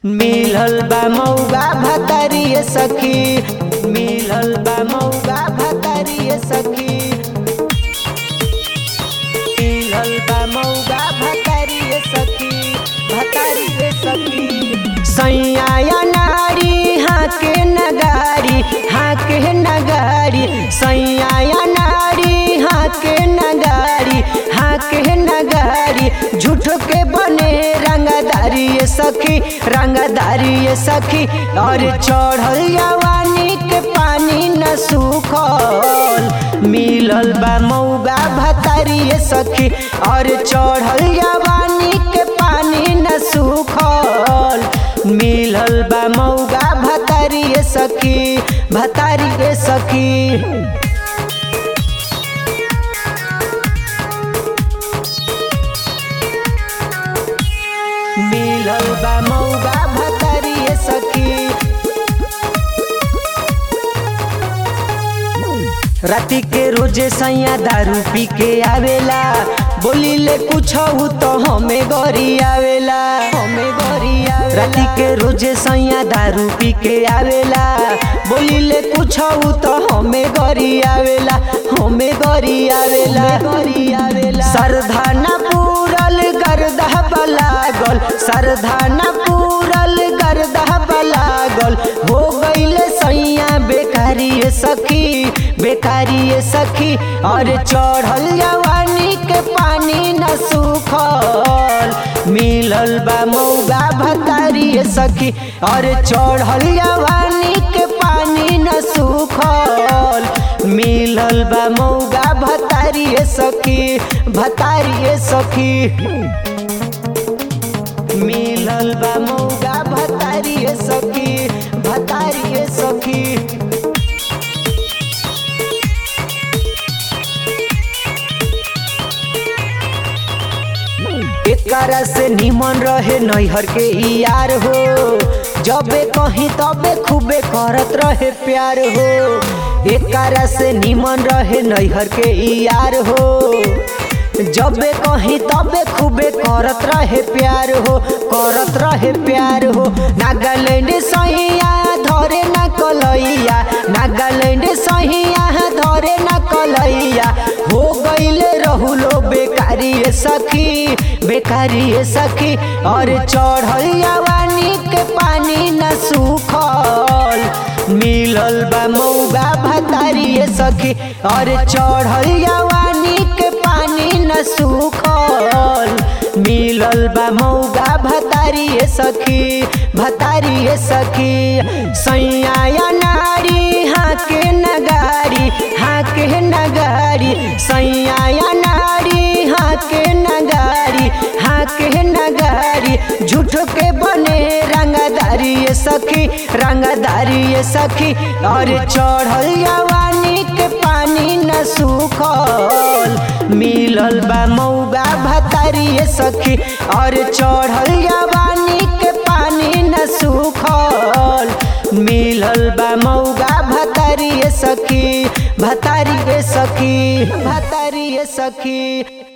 मिलल बा मौगा भतारिये सखी, मिलल बा मौगा भतारिये सखी, मिलल बा मौगा भतारिये सखी, भतारिये सखी। सैया नारी हाके नगारी, हाके नगारी, सैया नारी हाके नगारी, हाके नगारी, झूठ के बने रंगदारी ये सखी, रंगदारी ये सखी। और चढ़ल जवानी के पानी न सूखल, मिलल बा मौगा भतारी ये सखी। और चढ़ल जवानी के पानी न सूखल, मिलल बा मौगा भतारी ये सखी, भतारी ये सखी। मिलल बा मौगा भतारिये सखी। राती के रोजे सैया दारू पी के आवेला, बोली ले कुछ तो हमें गरी आवेला, हमें गरी आवेला। राती के रोजे सैया दारू पी के आवेला, बोली ले कुछ तो हमें गरी आवेला, हमें गरी आवेला, गरी आवेला। सरधाना पूरल गर्दा बलागल, सरधाना पूरल गर्दा बलागल, हो गईले सैया बेकारी ये सखी, बेकारी ये सखी। और चढ़ल जवानी के पानी न सूखल, मिलल बा मौगा भतारी ये सखी। और चढ़ल जवानी के पानी न सूखल, मिलल बा मौगा भतारी ये सखी, भतारी ये सखी। मिलल बा मौगा भतारी ये सखी, भतारी ये सखी। एकरा से निमन रहे नैहर के यार हो, जबे कहीं तबे खूबे करत रहे प्यार हो। एकरा से निमन रहे नैहर के यार हो, जबे कहीं तबे खूबे करत रहे प्यार हो, करत रहे प्यार हो। नागालैंड सैया धरे न कलैया, नागालैंड सैया धरे न कलैया, हो गईले रहुलो बेकारी ये सखी, बेकारी ये सखी। और चढ़ल जवानी के पानी न सूखल, मिलल बा मौगा भतारी ये सखी। और चढ़ल जवानी के पानी न सूखल, मिलल बा मौगा भतारी ये सखी, भतारी ये सखी। सैया नारी हाके नगारी, हाके नगारी, सैया नारी हाके नगारी, हाके नगारी, झूठ के बने रंगदारी ये सखी, रंगदारी ये सखी। और चढ़ल जवानी के पानी न सूखल, मिलल बा मौगा भतारी ये सखी। और चढ़ल जवानी के पानी न सूखल, मिलल बा मौगा भतारी ये सखी, भतारी ये सखी, भतारी ये सखी।